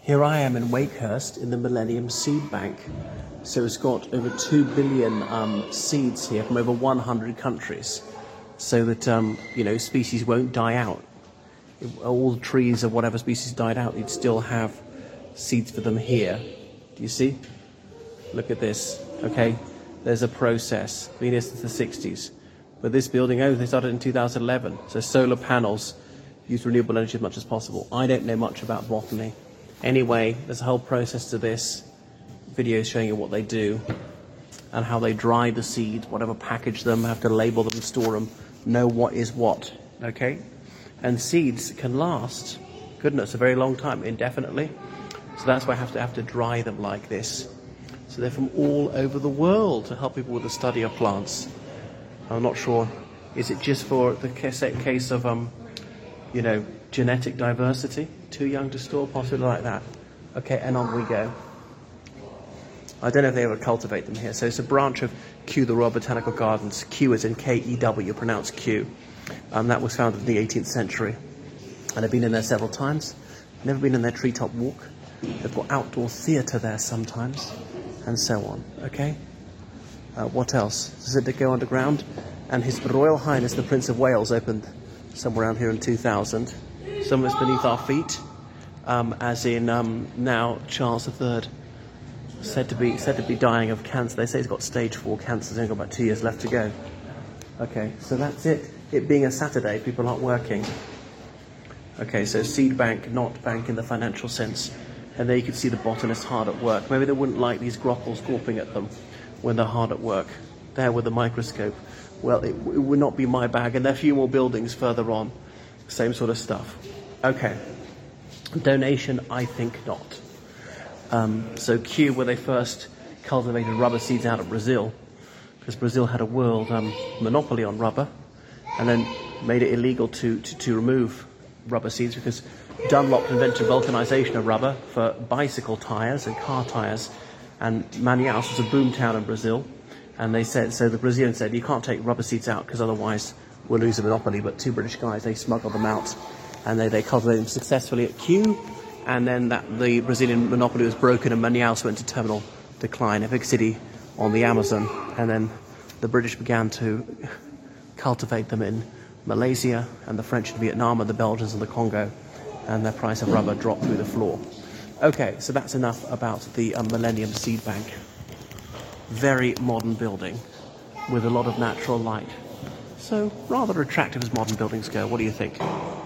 Here I am in Wakehurst in the Millennium Seed Bank. So it's got over 2 billion seeds here from over 100 countries, so that species won't die out. If all the trees of whatever species died out, you'd still have seeds for them here. Do you see? Look at this. Okay, there's a process. Been here since the 60s. But this building, they started in 2011. So solar panels use renewable energy as much as possible. I don't know much about botany. Anyway, there's a whole process to this. Video showing you what they do and how they dry the seeds, whatever, package them, have to label them, store them, know what is what. Okay? And seeds can last, goodness, a very long time, indefinitely. So that's why I have to dry them like this. So they're from all over the world to help people with the study of plants. I'm not sure, is it just for the case of, genetic diversity? Too young to store, possibly like that. Okay, and on we go. I don't know if they ever cultivate them here. So it's a branch of Kew, the Royal Botanical Gardens. Kew as in K-E-W, pronounced Kew. That was founded in the 18th century. And I've been in there several times. Never been in their treetop walk. They've got outdoor theatre there sometimes, and so on. Okay? What else? Does it go underground? And His Royal Highness the Prince of Wales opened somewhere around here in 2000. Some of it's beneath our feet, as in now Charles III, said to be dying of cancer. They say he's got stage 4 cancer. He's only got about 2 years left to go. Okay, so that's it. It being a Saturday, people aren't working. Okay, so seed bank, not bank in the financial sense. And there you can see the botanists hard at work. Maybe they wouldn't like these gropples gawping at them when they're hard at work. There with the microscope. Well, it would not be my bag. And there are a few more buildings further on. Same sort of stuff. Okay. Donation, I think not. So Kew, where they first cultivated rubber seeds out of Brazil, because Brazil had a world monopoly on rubber, and then made it illegal to remove rubber seeds because Dunlop invented vulcanization of rubber for bicycle tires and car tires, and Manaus was a boomtown in Brazil, and they said, so the Brazilians said, you can't take rubber seeds out because otherwise we'll lose a monopoly. But 2 British guys, they smuggled them out, and they cultivated them successfully at Kew, and then the Brazilian monopoly was broken and Manaus went to terminal decline, a big city on the Amazon, and then the British began to cultivate them in Malaysia and the French in Vietnam and the Belgians in the Congo, and the price of rubber dropped through the floor. Okay, so that's enough about the Millennium Seed Bank. Very modern building with a lot of natural light. So rather attractive as modern buildings go. What do you think?